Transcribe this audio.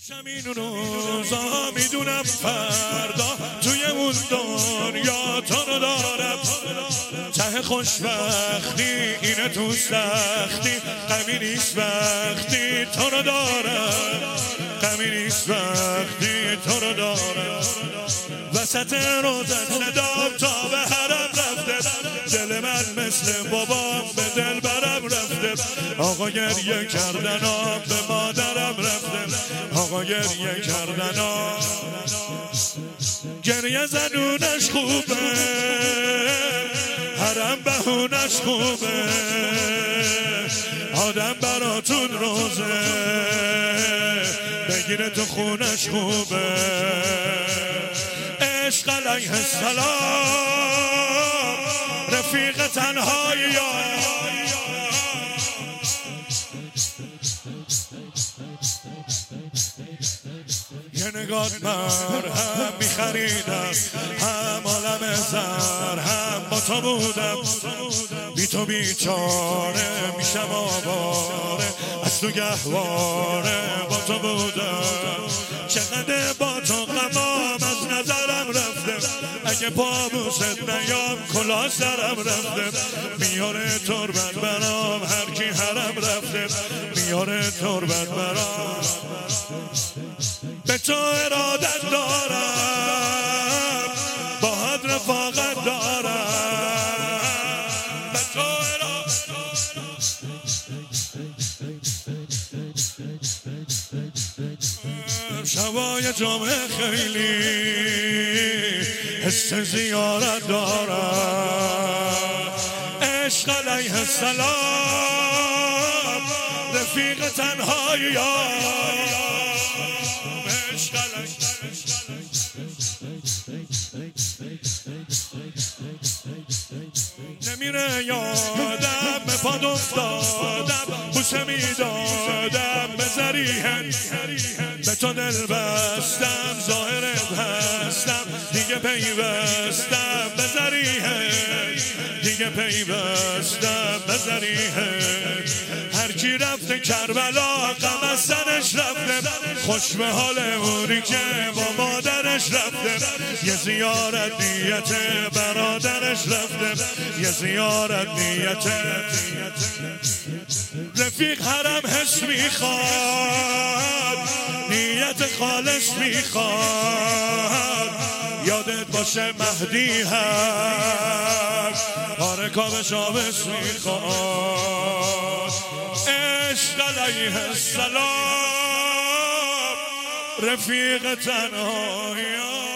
همین روزا میدونم فردا توی اون دنیا تو رو دارم، ته خوشبختی اینه تو سختی، غمی نیست وقتی تو رو دارم، غمی نیست وقتی تو رو دارم. وسط روزت ندام تا به حرم رفته، دل من مثل بابام به دل برم رفته. آقا گریه کردنم به مادرم رفته، آقا گریه کردنم. گریه زنونش خوبه، حرم بهونش خوبه، آدم براتون روزه بگیره تو خونش خوبه. عشق علیه السلام رفیق تنهای یه نگاه مرهم میخریدم، هم عالم زر هم با تو بودم، بی تو بیچاره میشم آواره، از تو گهواره با تو بودم. چقدر با تو غمام از نظرم رفته، اگه پابوست نیام کلاه سرم رفته. میاره تربت برام هر کی حرم رفته، میاره تربت برام. به تو ارادت دارم، با حد رفاقت دارم، به تو ارادت دارم. شبای جمعه خیلی حس زیارت دارم. عشق علیه السلام رفیق تنهای نمیره یادم، به پاد افتادم، بوسه میدادم به زریحن، به تو دل بستم ظاهرت هستم، دیگه پیوستم به زریحن، دیگه پیوستم به زریحن. هر کی رفته کربلا غم از سرش رفته، خوش به حال اونی که با مادرش رفته. یه زیارت نیت برادرش رفته، یه زیارت نیت رفیق حرم حس میخواد، نیت خالص میخواد. یادت باشه مهدی هست، آره کابش آبش میخواد. عشق علیه السلام رفیق تنهایی